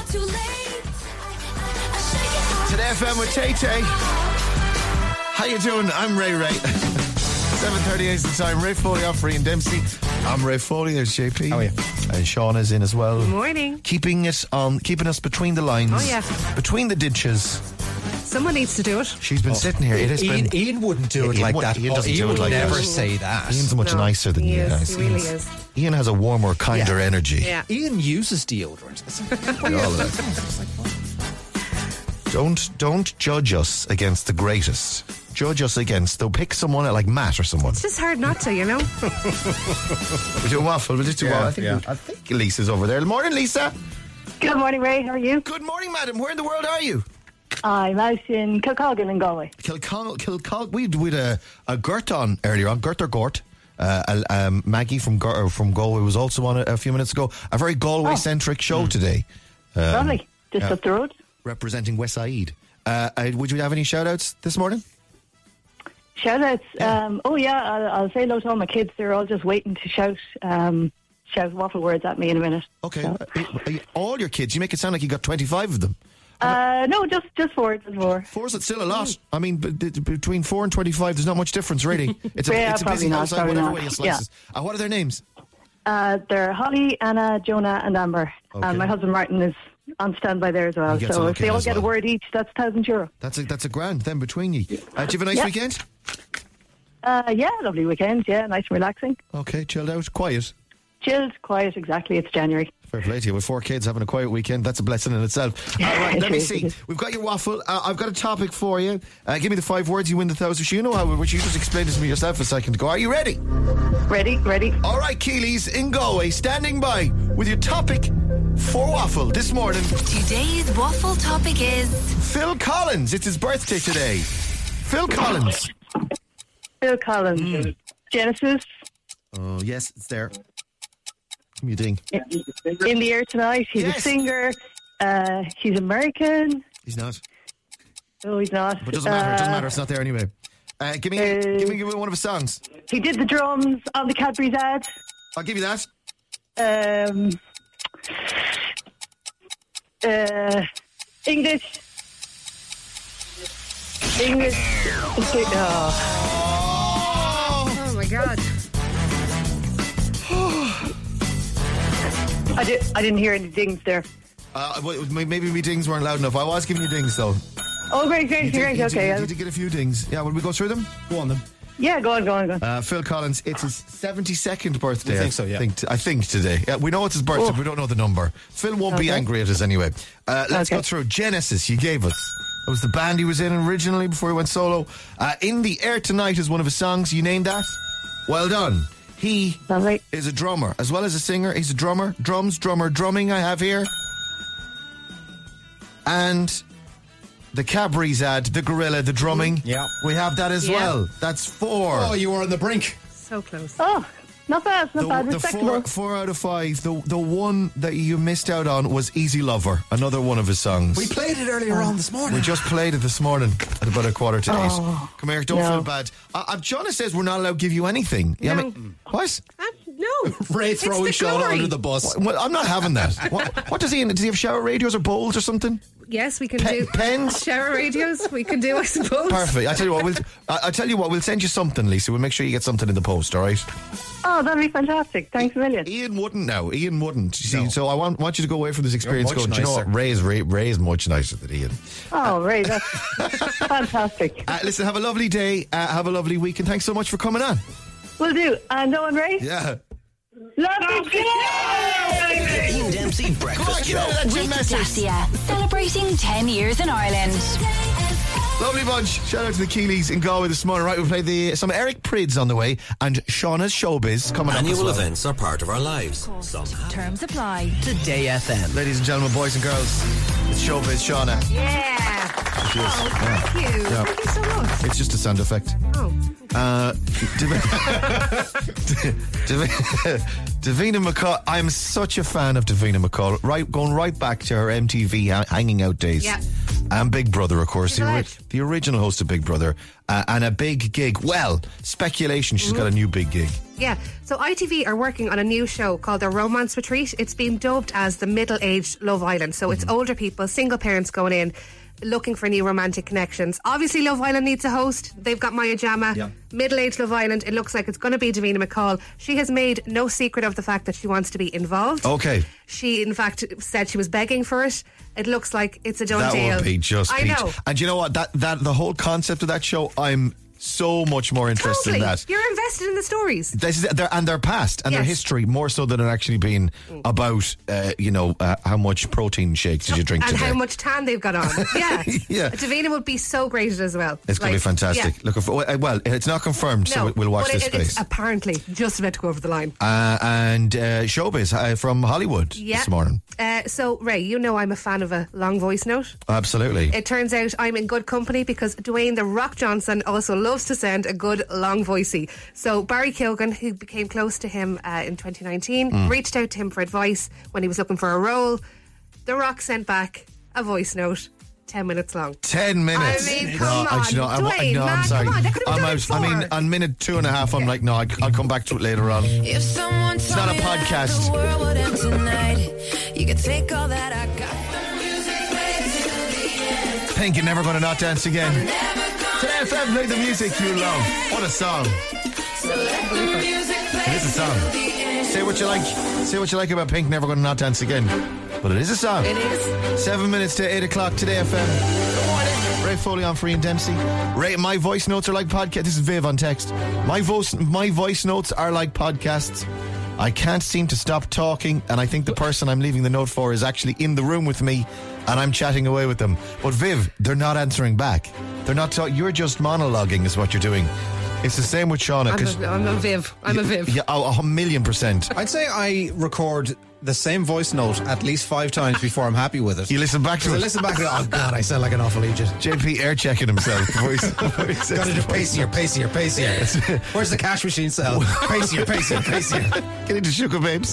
Today F M with Tay Tay. How you doing? I'm Ray Ray. seven thirty-eight is the time. Ray Foley off for Ian Dempsey. I'm Ray Foley. There's J P. How are you? And Sean is in as well. Good morning. Keeping it on, keeping us between the lines. Oh, yeah. Between the ditches. Someone needs to do it. She's been sitting here. It has Ian, been. Ian wouldn't do it Ian like would- that. Ian Oh, doesn't do Ian it would like never that. say that. Ian's much No, nicer than he you is, guys. he really Ian's- is. Ian has a warmer, kinder Yeah. energy. Yeah. Ian uses deodorant. All of that. Don't don't judge us against the greatest. Judge us against. They'll pick someone like Matt or someone. It's just hard not to, you know. We're doing waffle. We'll just do Yeah, waffle. I think, yeah. I think Lisa's over there. Good morning, Lisa. Good morning, Ray. How are you? Good morning, madam. Where in the world are you? I'm out in Kilcolgan in Galway. Kilconnell, Kilconnell. We we had a, a Gert on earlier on. Gert or Gort. Uh, um, Maggie from Ger- from Galway was also on a, a few minutes ago. A very Galway-centric show today. Um, Lovely. Just yeah. up the road. Representing West Side. Uh, uh, would you have any shout-outs this morning? Shout outs. Um, oh, yeah, I'll, I'll say hello to all my kids. They're all just waiting to shout um, shout waffle words at me in a minute. Okay. So. Uh, uh, all your kids. You make it sound like you got twenty-five of them. Uh, no, just just four. Just four. Four is still a lot. I mean, b- b- between four and twenty-five, there's not much difference, really. It's a, Yeah, it's a probably busy not, house, probably whatever not. way you slice Yeah. it. Uh, what are their names? Uh, they're Holly, Anna, Jonah, and Amber. Okay. And my husband Martin is on standby there as well. He gets a So look if they in all as get a well. word each, that's one thousand euro. That's a, that's a grand then between you. Uh, do you have a nice Yeah. weekend? Uh, yeah, lovely weekend. Yeah, nice and relaxing. Okay, chilled out, quiet. Chilled, quiet, exactly. It's January. Fair play to you. With four kids having a quiet weekend, that's a blessing in itself. All right, let me see. We've got your waffle. Uh, I've got a topic for you. Uh, give me the five words, you win the thousand. You know how, which you just explained it to me yourself a second ago. Are you ready? Ready, ready. All right, Keeley's in Galway, standing by with your topic for waffle this morning. Today's waffle topic is Phil Collins. It's his birthday today. Phil Collins. Phil Collins. Mm. Genesis. Oh, yes, it's there. Give me a ding. In the Air Tonight. He's Yes. a singer. Uh, he's American. He's not. No, he's not. But it doesn't matter. It doesn't Uh, matter. It's not there anyway. Uh, give me, Uh, give me, give me one of his songs. He did the drums on the Cadbury's ad. I'll give you that. Um, uh, English. English. Oh. Oh my God. I, did, I didn't hear any dings there. Uh, well, maybe my dings weren't loud enough. I was giving you dings though. Oh, great, great, You did, great. you Okay. Did, you did get a few dings. Yeah, will we go through them? Go on then. Yeah, go on, go on, go on. Uh, Phil Collins, it's his seventy-second birthday. We think so, yeah. I think, t- I think today. Yeah, we know it's his birthday, Oh. but we don't know the number. Phil won't be Okay. angry at us anyway. Uh, let's Okay. go through Genesis, he gave us. That was the band he was in originally before he went solo. Uh, In the Air Tonight is one of his songs. You named that? Well done. He Lovely. is a drummer. As well as a singer, he's a drummer. Drums, drummer, drumming I have here. And the Cadbury's ad, the gorilla, the drumming. Yeah. We have that as Yeah. well. That's four. Oh, you were on the brink. So close. Oh, not bad, not The, bad. the Respectable. four, four out of five. The the one that you missed out on was Easy Lover, another one of his songs. We played it earlier on this morning. We just played it this morning at about a quarter to eight. Oh, Come here, don't no. feel bad. Uh, uh, Johnny says we're not allowed to give you anything. Yeah, I No. mean, what? Uh, no. Ray It's throwing the Sean glory. under the bus. Well, I'm not having that. what, what does he? Does he have shower radios or bowls or something? Yes, we can Pe- do pens? shower radios. We can do, I suppose. Perfect. I tell you what. We'll, I, I tell you what. We'll send you something, Lisa. We'll make sure you get something in the post. All right. Oh, that'd be fantastic. Thanks a million. Ian wouldn't now. Ian wouldn't. You see, No. so I want want you to go away from this experience. much Going, do you know nicer. what? Ray is Ray, Ray is much nicer than Ian. Oh, Ray, that's fantastic. Uh, listen, have a lovely day. Uh, have a lovely week, and thanks so much for coming on. Will do. And Owen Ray? Yeah. Lovely. Ian Dempsey Breakfast Show. with Dacia, celebrating ten years in Ireland. Lovely bunch. Shout out to the Keeleys in Galway this morning. Right, we played the some Eric Prydz on the way, and Shauna's Showbiz coming up as Annual well. events are part of our lives. Some Terms apply. Today F M. Ladies and gentlemen, boys and girls, it's Showbiz, Shauna. Yeah. Cheers. Oh, thank you. Yeah. Thank you so much. It's just a sound effect. Oh. Uh, Dav- Davina McCall. I'm such a fan of Davina McCall. Right, going right back to her M T V ha- hanging out days. Yeah. And Big Brother, of course, the, ori- Right. the original host of Big Brother, uh, and a big gig. Well, speculation she's got a new big gig. Yeah, so I T V are working on a new show called The Romance Retreat. It's been dubbed as the middle-aged Love Island. So it's older people, single parents going in, looking for new romantic connections. Obviously, Love Island needs a host. They've got Maya Jama. Yeah. Middle-aged Love Island. It looks like it's going to be Davina McCall. She has made no secret of the fact that she wants to be involved. Okay. She, in fact, said she was begging for it. It looks like it's a done That deal. would be just I peach. know. And you know what? That that the whole concept of that show, I'm so much more interested Totally. in that. You're invested in the stories. This is their, and their past and their Yes. history more so than it actually being about, uh, you know, uh, how much protein shakes did you drink And today? how much tan they've got on. Yeah. Yeah. Davina would be so great at it as well. It's going to be Like, fantastic. yeah. Looking for, well, it's not confirmed, so No, we'll watch but this it, space. It's apparently just about to go over the line. Uh, and uh, Showbiz uh, from Hollywood Yeah. this morning. Uh, so, Ray, you know I'm a fan of a long voice note. Absolutely. It turns out I'm in good company because Dwayne The Rock Johnson also loves to send a good long voicey. So Barry Keoghan, who became close to him uh, in twenty nineteen, Mm. reached out to him for advice when he was looking for a role. The Rock sent back a voice note. Ten minutes long. Ten minutes. I mean, no, come I, on, you know, I'm, Dwayne, no, I'm man, sorry. come on, that could have I'm been out. done I mean, before. on minute two and a half, I'm like, no, I, I'll come back to it later on. If someone It's not a podcast. the world would end tonight, you could take all that I got. The music plays till the end. Pink, you're never going to not dance again. Today F M, play the music you love. What a song. So let the music play It is a song. till the end. Say what you like. Say what you like about Pink, Never Gonna Not Dance Again. But it is a song. It is. Seven minutes to eight o'clock today, F M. Good morning. Ray Foley on for Ian Dempsey. Ray, my voice notes are like podcasts. This is Viv on text. My voice, my voice notes are like podcasts. I can't seem to stop talking, and I think the person I'm leaving the note for is actually in the room with me, and I'm chatting away with them. But Viv, they're not answering back. They're not talking. You're just monologuing is what you're doing. It's the same with Shauna. I'm a, I'm a Viv. I'm a Viv. Yeah, oh, a million percent. I'd say I record the same voice note at least five times before I'm happy with it. You listen back to it? I listen back to it. Oh, God, I sound like an awful idiot. J P air checking himself. Got to do pacier, pacier, pacier. Where's the cash machine cell? Pacier, pacier, pacier. Get into Sugar Babes.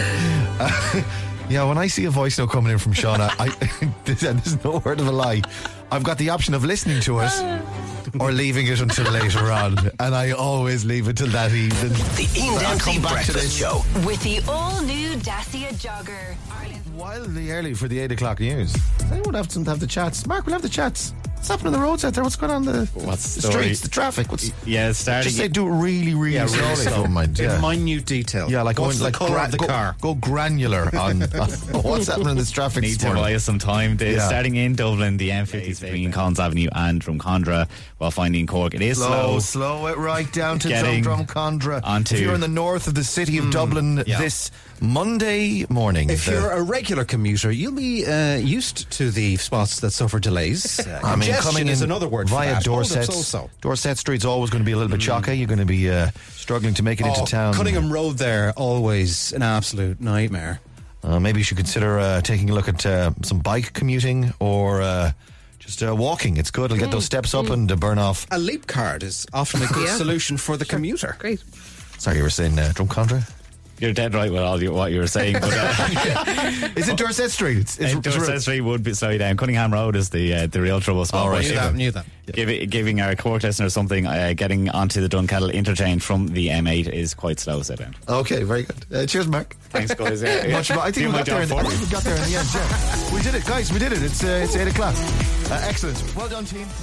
Uh, yeah, when I see a voice note coming in from Shauna, I, there's no word of a lie. I've got the option of listening to it or leaving it until later on, and I always leave it till that evening. The Ian Dempsey Breakfast Show with the all-new Dacia Jogger. Wildly early for the eight o'clock news. Does anyone have to have the chats? Mark, we'll have the chats. What's happening on the roads out there? What's going on the, What's the the streets, the traffic? What's, yeah, it's starting. Just say do it really, really yeah, slowly. Really slow. Don't mind. In Yeah. minute detail. Yeah, like what's going, the like colour gra- of the go, car? Go granular on, on what's happening in this traffic. Need this to morning. buy us some time. They're Yeah. starting in Dublin, the M fifty between Collins Avenue and Drumcondra, while finding Cork. It is Slow, slow. slow it right down to Getting Drumcondra. onto- If you're in the north of the city of Dublin yeah. this Monday morning. If the- you're a regular commuter, you'll be uh, used to the spots that suffer delays. Uh, I mean, coming in is another word for via that. Dorset. Also. Dorset Street's always going to be a little bit chocky. You're going to be uh, struggling to make it Oh, into town. Cunningham Road there, always an absolute nightmare. Uh, maybe you should consider uh, taking a look at uh, some bike commuting or uh, just uh, walking. It's good. It'll get those steps up and uh, burn off. A leap card is often a good Yeah. solution for the commuter. Great. Sorry, you were saying uh, Drumcondra? You're dead right with all you, what you were saying. But, uh, Is it Dorset Street? It's, it's, uh, Dorset Street would be slow down. Cunningham Road is the uh, the real trouble spot. All right, Knew yeah. that, knew that. Giving, giving our Cork listeners something, uh, getting onto the Dunkettle interchange from the M eight is quite slow. Sit down. Okay, very good. Uh, cheers, Mark. Thanks, guys. Yeah, Much, I think Do we my got, there in the, job I for think me. we got there in the end. Yeah. We did it, guys. We did it. It's uh, it's eight o'clock. Uh, excellent. Well done, team.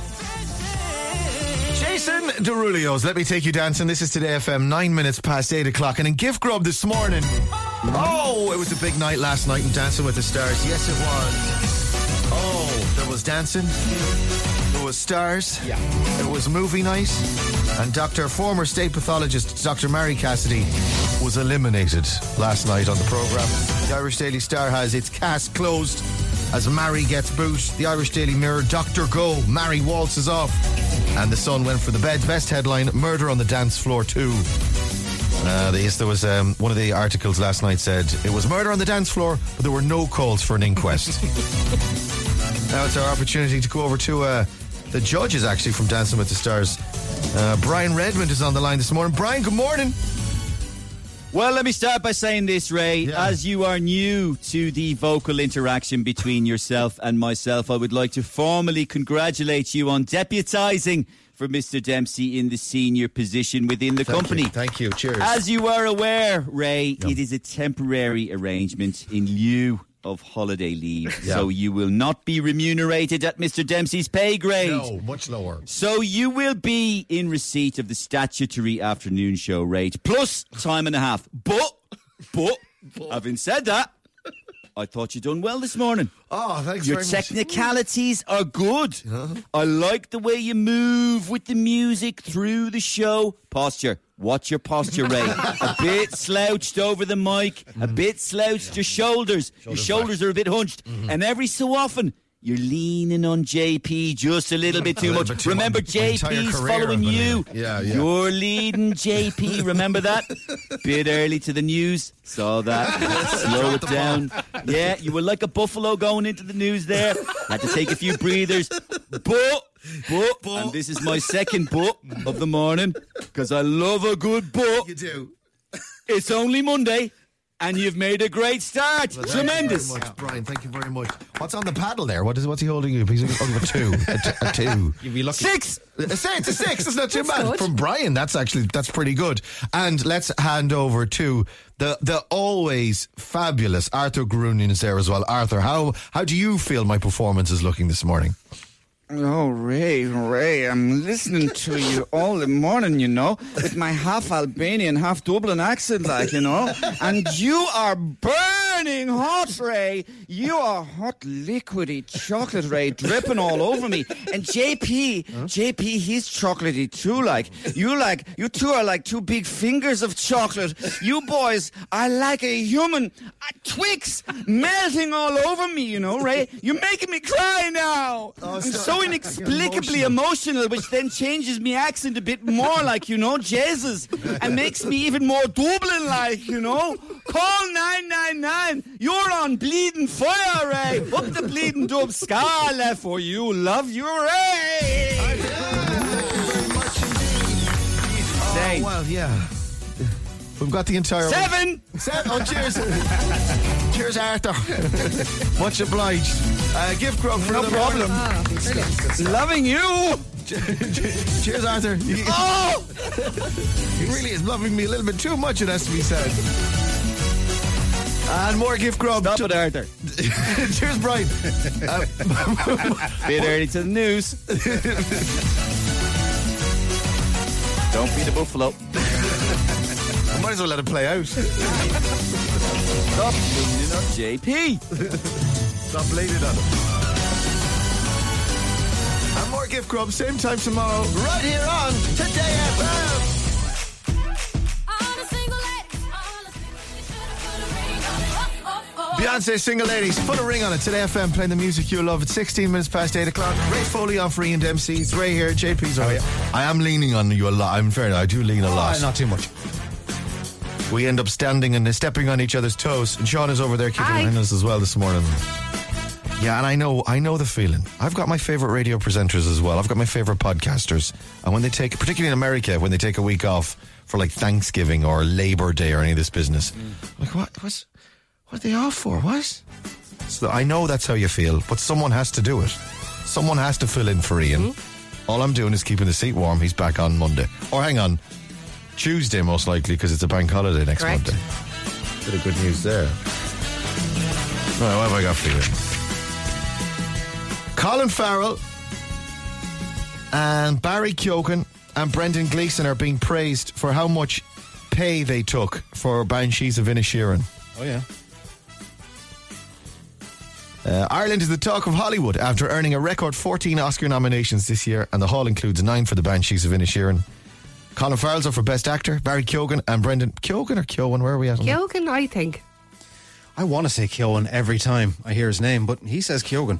Jason Derulios, let me take you dancing. This is Today F M, nine minutes past eight o'clock. And in Gift Grub this morning, oh, it was a big night last night in Dancing with the Stars. Yes, it was. Oh, there was dancing. There was stars. Yeah. It was movie night. And Doctor former state pathologist Doctor Mary Cassidy was eliminated last night on the programme. The Irish Daily Star has its cast closed as Mary gets boot. The Irish Daily Mirror, Doctor Go, Mary waltzes off. And the Sun went for the bed. Best headline, Murder on the Dance Floor two. Uh, yes, there was um, one of the articles last night said it was murder on the dance floor, but there were no calls for an inquest. Now it's our opportunity to go over to uh, the judges, actually, from Dancing with the Stars. Uh, Brian Redmond is on the line this morning. Brian, good morning. Well, let me start by saying this, Ray. Yeah. As you are new to the vocal interaction between yourself and myself, I would like to formally congratulate you on deputising for Mister Dempsey in the senior position within the Thank company. you. Thank you. Cheers. As you are aware, Ray, it is a temporary arrangement in lieu of holiday leave. Yeah. So you will not be remunerated at Mister Dempsey's pay grade. No, much lower. So you will be in receipt of the statutory afternoon show rate plus time and a half. But, but, having said that, I thought you done well this morning. Oh, thanks Your very much. technicalities are good. I like the way you move with the music through the show. Posture. Watch your posture, Ray. A bit slouched over the mic, a bit slouched your shoulders. Your shoulders are a bit hunched. And every so often, you're leaning on J P just a little bit too A little much. bit too Remember, much. My entire J P's career following I've been you. in. Yeah, yeah. You're leading J P. Remember that? Bit early to the news. Saw that. Slow it down. Yeah, you were like a buffalo going into the news there. Had to take a few breathers. But, but, and this is my second but of the morning, because I love a good but. You do. It's only Monday, and you've made a great start. Well, Tremendous. Thank you very much, Brian. Thank you very much. What's on the paddle there? What is? What's he holding you? He's holding a two. A, t- a two. You'll be lucky. Six. A six. A six. That's not too That's bad. good. From Brian, that's actually that's pretty good. And let's hand over to the the always fabulous Arthur Grunion is there as well. Arthur, how how do you feel my performance is looking this morning? Oh, Ray, Ray, I'm listening to you all the morning, you know, with my half Albanian, half Dublin accent, like, you know. And you are burning hot, Ray. You are hot, liquidy chocolate, Ray, dripping all over me. And J P, huh? J P, he's chocolatey too, like. You like, you two are like two big fingers of chocolate. You boys are like a human, a Twix, melting all over me, you know, Ray. You're making me cry now. Oh, I'm so inexplicably emotional. emotional, which then changes my accent a bit more, like, you know, Jesus, and makes me even more Dublin-like, you know. Call nine nine nine. You're on bleeding fire, Ray. Up the bleeding dub scala for you. Love you, Ray. Oh, well, yeah. We've got the entire... Seven! Seven. Oh, cheers. Cheers, Arthur. Much obliged. Uh, gift grub for no the problem. Oh, loving you. Cheers, Arthur. Oh! He really is loving me a little bit too much, it has to be said. And more gift grub. Stop it, Arthur. Cheers, Brian. Uh, Bit early to the news. Don't be the buffalo. I might as well let it play out. Stop bleeding on J P. Stop bleeding on him. And more gift grub, same time tomorrow, right here on Today F M. Beyonce, Single Ladies, put a ring on it. Today F M, playing the music you love. It's sixteen minutes past eight o'clock. Ray Foley on for Ian Dempsey. It's Ray here. J P's over here. I am leaning on you a lot. I'm fair. I do lean a lot. Oh, not too much. We end up standing and stepping on each other's toes. And Sean is over there kicking in us as well this morning. Yeah, and I know, I know the feeling. I've got my favourite radio presenters as well. I've got my favourite podcasters. And when they take, particularly in America, when they take a week off for like Thanksgiving or Labour Day or any of this business, mm. like what? What's what are they off for? What? So I know that's how you feel, but someone has to do it. Someone has to fill in for Ian. Mm-hmm. All I'm doing is keeping the seat warm. He's back on Monday. Or hang on, Tuesday most likely, because it's a bank holiday next Correct. Monday. Bit of good news there. Right, what have I got for you? Colin Farrell and Barry Keoghan and Brendan Gleeson are being praised for how much pay they took for Banshees of Inisherin. Oh, yeah. Uh, Ireland is the talk of Hollywood after earning a record fourteen Oscar nominations this year, and the haul includes nine for the Banshees of Inisherin. Colin Farrell's up for Best Actor, Barry Keoghan and Brendan... Keoghan or Keoghan? Where are we at? Keoghan, I think. I want to say Keoghan every time I hear his name, but he says Keoghan.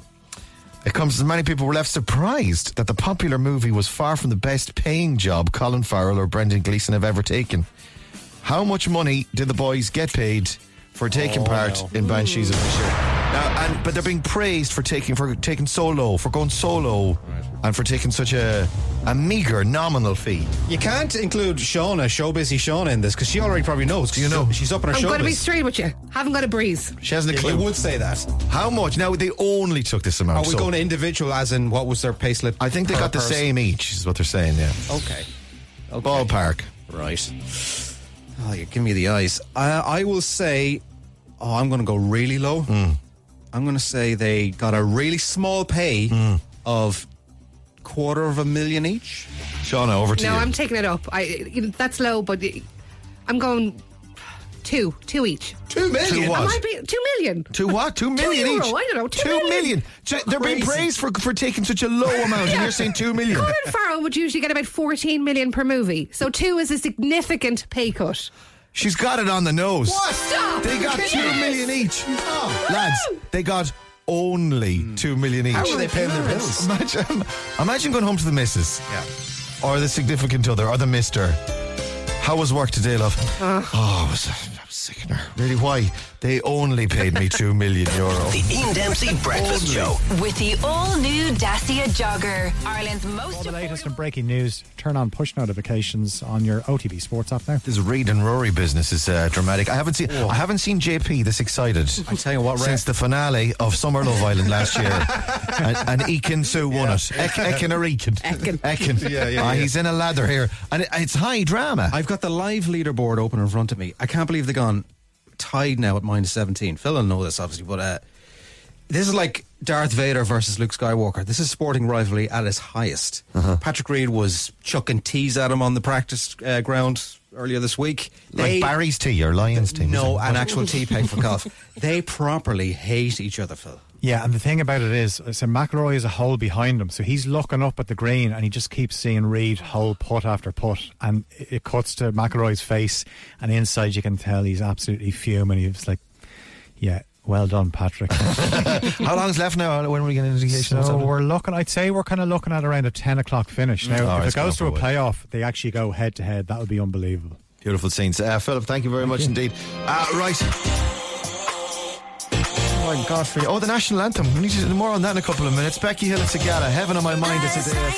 It comes as many people were left surprised that the popular movie was far from the best paying job Colin Farrell or Brendan Gleeson have ever taken. How much money did the boys get paid for taking oh, part no. in Banshees of Inisherin? Now, and but they're being praised for taking for taking solo, for going solo, right. and for taking such a a meager nominal fee. You can't include Shauna, show busy Shauna, in this because she already probably knows. You know, she's up in her. I'm going to be straight with you. Haven't got a breeze. She hasn't a yeah, clue. You would say that. How much? Now they only took this amount. Are we so going to individual? As in, what was their pay slip? I think they got the person? same each. Is what they're saying. Yeah. Okay. okay. Ballpark. Right. Oh, you're giving me the eyes. I, I will say. Oh, I'm going to go really low. Mm. I'm going to say they got a really small pay mm. of quarter of a million each. Shauna, over to no, you. No, I'm taking it up. I that's low, but I'm going two, two each. Two million. Two what? Am I be, two million. Two what? Two million two euro, each. I don't know. Two, two million. million. They're being praised for for taking such a low amount, yeah. and you're saying two million. Colin Farrell would usually get about fourteen million per movie, so two is a significant pay cut. She's got it on the nose. What? Stop! They got two yes. million each. Oh. Lads, they got only mm. two million each. How are they paying their bills? Imagine, imagine going home to the missus. Yeah. Or the significant other, or the mister. How was work today, love? Uh. Oh, it was a sickener. Really, why? They only paid me two million euro. The Ian Dempsey Breakfast Show. With the all-new Dacia Jogger. Ireland's most... All the latest and breaking news. Turn on push notifications on your O T B Sports app now. This Reed and Rory business is uh, dramatic. I haven't seen Whoa. I haven't seen J P this excited. I tell you what, Ray. Since the finale of Summer Love Island last year. and, and Ekin Sue won yeah. it. Ek, Ekin or Ekin? Ekin. Ekin. yeah, yeah, uh, yeah. He's in a lather here. And it, it's high drama. I've got the live leaderboard open in front of me. I can't believe they've gone tied now at minus seventeen. Phil will know this, obviously, but uh, this is like Darth Vader versus Luke Skywalker. This is sporting rivalry at its highest. Uh-huh. Patrick Reed was chucking teas at him on the practice uh, ground earlier this week. Like They- Barry's tea or Lion's tea? No, is it? an actual tea peg for golf. They properly hate each other, Phil. Yeah, and the thing about it is, so McIlroy is a hole behind him, so he's looking up at the green and he just keeps seeing Reed hole putt after putt, and it it cuts to McIlroy's face, and inside you can tell he's absolutely fuming. He's like, yeah, well done, Patrick. How long's left now? When are we getting an indication? of So something? we're looking, I'd say we're kind of looking at around a ten o'clock finish. Now, Oh, if it's it goes to gone a for a playoff, they actually go head to head. That would be unbelievable. Beautiful scenes. Uh, Philip, thank you very much indeed. Uh, right. Oh my God, for you. Oh, the national anthem. We need to do more on that in a couple of minutes. Becky Hill at Sagala. Heaven on my mind. It's at A F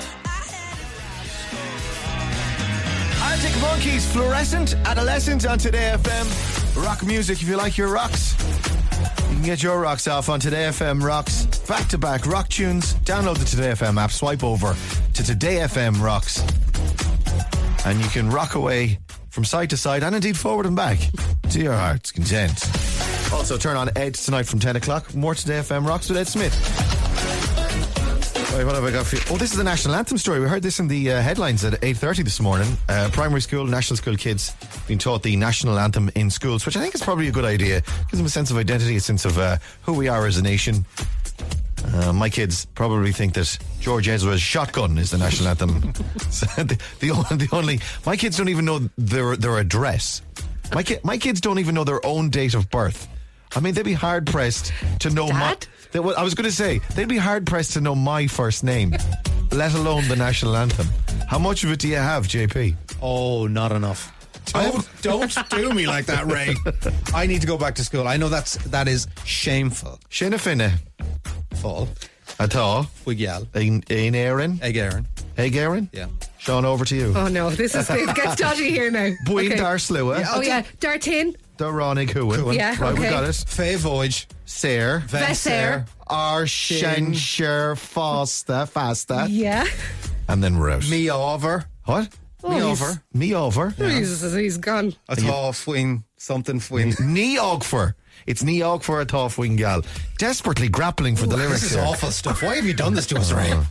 M. Arctic Monkeys, Fluorescent, Adolescent on Today F M. Rock music if you like your rocks. You can get your rocks off on Today F M Rocks. Back to back rock tunes. Download the Today F M app. Swipe over to Today F M Rocks. And you can rock away from side to side and indeed forward and back to your heart's content. Also turn on Ed tonight from ten o'clock. More Today F M Rocks with Ed Smith. Right, what have I got for you? Oh, this is the national anthem story. We heard this in the uh, headlines at eight thirty this morning. Uh, primary school, national school kids being taught the national anthem in schools, which I think is probably a good idea. Gives them a sense of identity, a sense of uh, who we are as a nation. Uh, my kids probably think that George Ezra's Shotgun is the national anthem. So the, the, only, the only my kids don't even know their their address. My ki- my kids don't even know their own date of birth. I mean, they'd be hard pressed to know my. They, well, I was going to say they'd be hard pressed to know my first name, let alone the national anthem. How much of it do you have, J P? Oh, not enough. Don't, don't do me like that, Ray. I need to go back to school. I know that's that is shameful. Shinna finna. Full. Atá. Fuigial. Ein ein Aaron. Egg Aaron. Egg Aaron? Yeah. Sean, over to you. Oh no, this is it gets dodgy here now. Buin Okay. Dar Slua. Oh yeah, Dartin. Daronig Hooin. Yeah, Right, we okay. got it. Fé Void. Ser. Vesser. Ar Shen Sher Fasta Fasta. Yeah. And then we're out. Me over. What? Oh, Me he's- over. Me over. Jesus, he's gone. Atá Fuin. Something Fuin. Knee Ogfer. It's Knee Ogfer Atá Fuin Gal. Desperately grappling for the lyrics This is here. awful stuff. Why have you done this to us, Ray?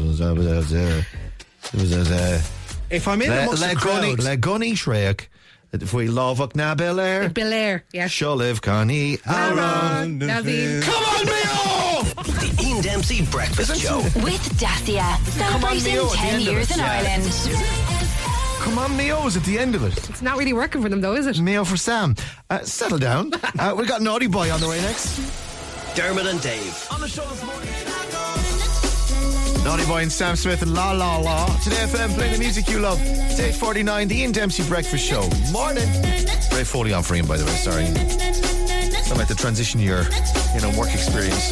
If I'm in Le amongst the le gunny crowd, le gunny Shrek. If we love up na Bel Air. Bel Air, yeah. Sholiv Connie Aaron. Naveen. Come on, Mayo! The Ian Dempsey Breakfast Show. With Dacia, celebrating Mayo, at the ten end of years it. in Yeah. Ireland. Come on, Neo's at the end of it. It's not really working for them though, is it? Neo for Sam. Uh, settle down. Uh, we've got Naughty Boy on the way next. Dermot and Dave. On the show this morning. Naughty Boy and Sam Smith and La La La. Today F M playing the music you love. It's eight forty-nine, the Ian Dempsey Breakfast Show. Morning. Ray Foley on for Ian, by the way, sorry. Sound like the transition year, you know, work experience.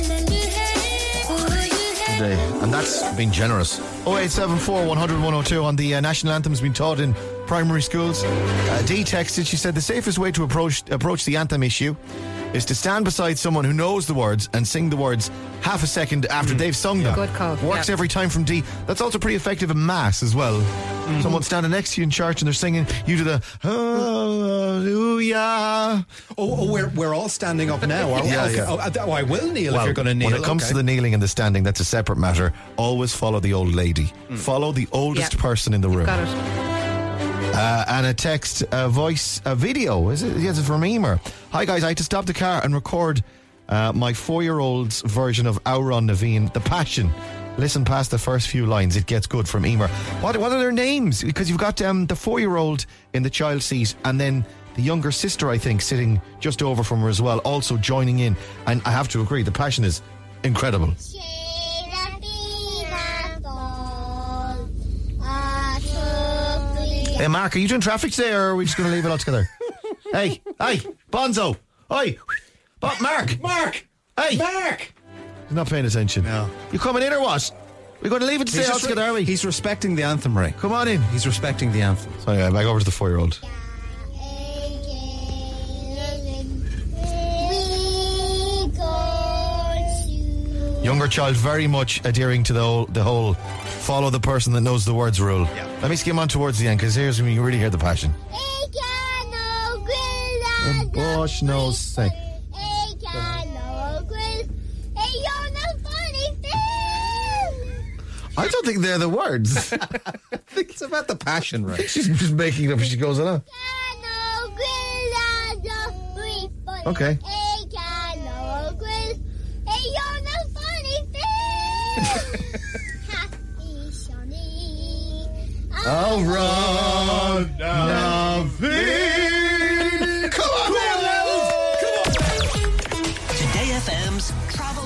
Today. And that's been generous. oh eight seven four, one hundred, one oh two on the uh, national anthem's been taught in primary schools. Uh, Dee texted, she said the safest way to approach approach the anthem issue is to stand beside someone who knows the words and sing the words half a second after they've sung them. Good call. Works Yeah. every time from D. That's also pretty effective in mass as well. Someone standing next to you in church and they're singing, you do the hallelujah. oh, oh, we're we're all standing up now. Are we? Yeah, okay. yeah. Oh, uh, oh, I will kneel Well, if you're going to kneel. when it comes okay. to the kneeling and the standing, that's a separate matter. Always follow the old lady. Follow the oldest Yeah. person in the room. Got it. Uh, and a text, a voice, a video. Is it? Yes, it's from Emer. Hi guys, I had to stop the car and record uh, my four-year-old's version of Auron Naveen, The Passion. Listen past the first few lines. It gets good from Emer. What, what are their names? Because you've got um, the four-year-old in the child seat and then the younger sister, I think, sitting just over from her as well, also joining in. And I have to agree, The Passion is incredible. Hey, Mark, are you doing traffic today or are we just going to leave it all together? Hey, hey, Bonzo. Oi. Bo- Mark. Mark. Hey. Mark. He's not paying attention. No. You coming in or what? We're going to leave it He's today all just together, re- are we? He's respecting the anthem, Ray. Come on in. He's respecting the anthem. So anyway, back over to the four-year-old. Younger child very much adhering to the whole, the whole follow the person that knows the words rule. Yeah. Let me skim on towards the end because here's when you really hear the passion. Bosh knows say. I don't think they're the words. I think it's about the passion, right? She's just making it up as she goes along. Okay. Oh, run, Naveen! Come on, man! Come on! Today F M's Travel.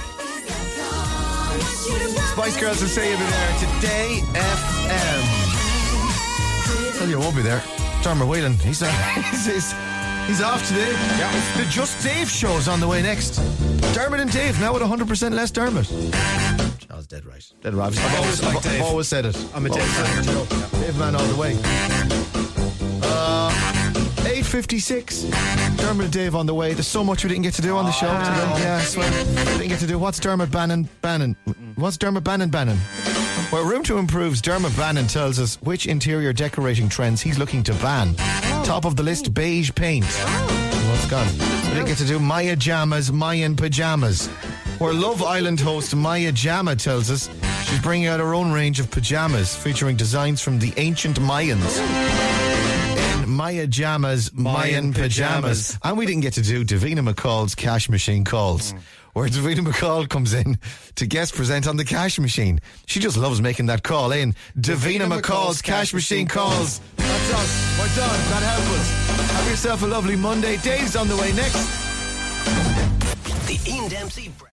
Spice Girls will say you'll be there. Today F M. Tell you, won't be there. Dermot Whelan, he's, uh, he's, he's, he's off today. Yeah. It's the Just Dave show's on the way next. Dermot and Dave, now with one hundred percent less Dermot. I was dead right. Dead right. I've always, I've, I've always said it. I'm a Dave fan. Dave man all the way. Uh, eight fifty-six. Dermot and Dave on the way. There's so much we didn't get to do on the show today. Yeah, I swear. We didn't get to do. What's Dermot Bannon Bannon? What's Dermot Bannon Bannon? Well, Room to Improve's Dermot Bannon tells us which interior decorating trends he's looking to ban. Oh. Top of the list, beige paint. Oh. What's gone? We didn't get to do Maya Jamas, Mayan pajamas. Where Love Island host Maya Jama tells us she's bringing out her own range of pajamas featuring designs from the ancient Mayans. In Maya Jama's Mayan, Mayan pajamas. pajamas. And we didn't get to do Davina McCall's Cash Machine Calls. Mm. Where Davina McCall comes in to guest present on the Cash Machine. She just loves making that call in. Davina, Davina McCall's Cash Machine Calls. That's us. We're done. God help us. Have yourself a lovely Monday. Dave's on the way next. The Ian Dempsey